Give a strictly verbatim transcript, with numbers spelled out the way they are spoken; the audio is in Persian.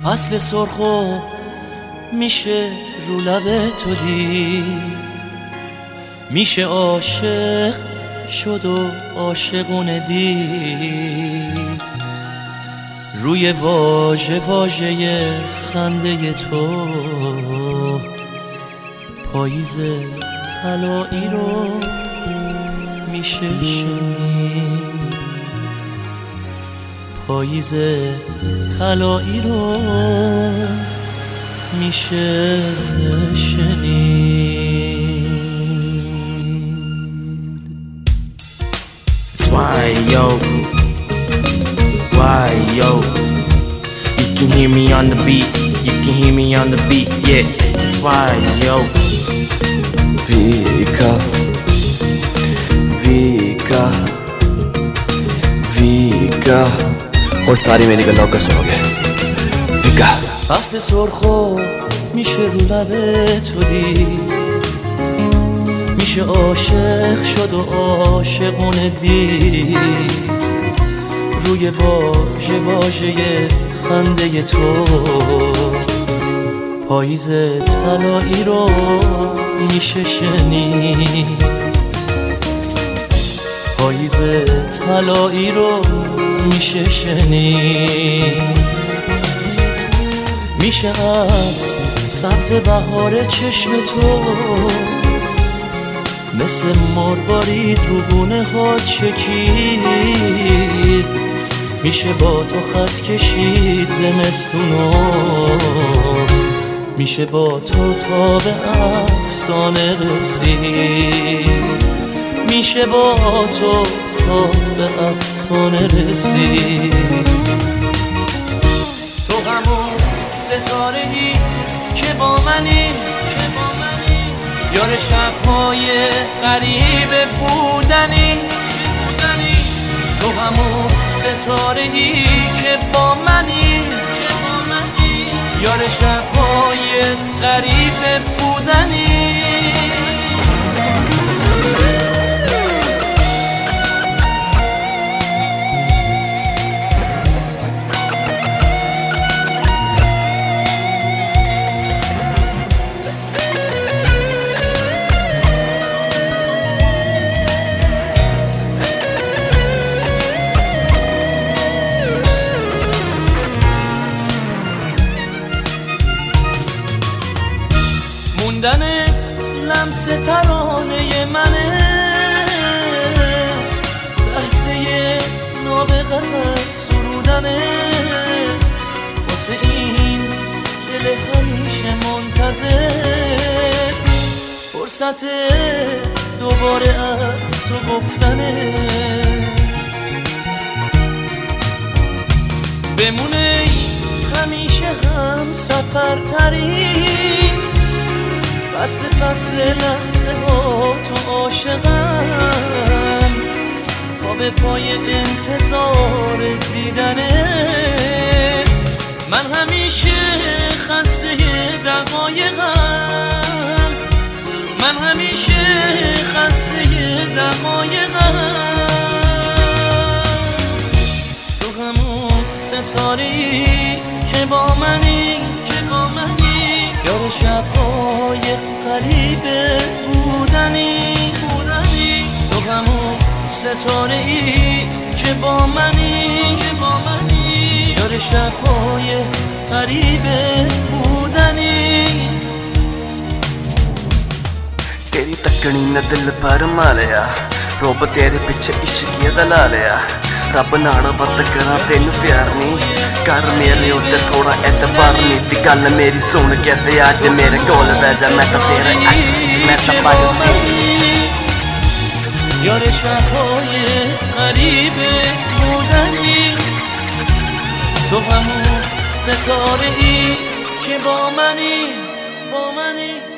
فصل سرخو میشه رو لب تو دید، میشه عاشق شد و عاشقونه دید، روی واژه واژه خنده تو پاییز طلایی رو میشه شنید، پاییز طلایی رو میشه شنید. Why yo, why yo, you can hear me on the beat, you can hear me on the beat, yeah, it's why yo. Vika, Vika, Vika, और सारी मेरी गल्लों का सुनोगे Vika. فصل سرخو میشه رو لب تو دید، میشه عاشق شد و عاشقونه دید، روی واژه واژه خنده تو پاییز طلایی رو میشه شنید، پاییز طلایی رو میشه شنید، میشه از سبز بهار چشم تو مثل مروارید رو گونه ها چکید، میشه با تو خط کشید زمستونو، میشه با تو تا به افسانه رسید، میشه با تو تا به افسانه رسید. تو همون ستاره‌ای که با منی، یار شب‌های غریب بودنی، تو همون ستاره‌ای که با منی، یار شب‌های غریب بودنی. موندنت لمس ترانه منه، لحظه ناب غزل سرودنه، واسه این دل همیشه منتظر فرصت دوباره از تو گفتنه، بمونه همیشه هم سفر ترین، فصل به فصل لحظه ها تو عاشقم، پا به پای انتظار دیدنه، من همیشه خسته دقایقم، من همیشه خسته دقایقم، تو همون ستاره‌ای که با منی، که با منی، یار شب‌های غریب بودنی، بودنی، تو همون ستاره‌ای که با منی، که با منی، یار شب‌های غریب بودنی. तेरी तकनी ने दिल पर मालिया, रोब तेरे पिछे इश्किया दा ला लिया, रब नाल वरत करा तेनू प्यार नी, कर मेरे उत्ते थोड़ा एतबार नी, ती गल मेरी सुन के ते अज मेरे कोल बैठ जा, मैं तां तेरा अज सी, मैं तां पागल सी। یار شب‌های غریب بودنی، تو همون ستاره‌ای که با منی، با منی.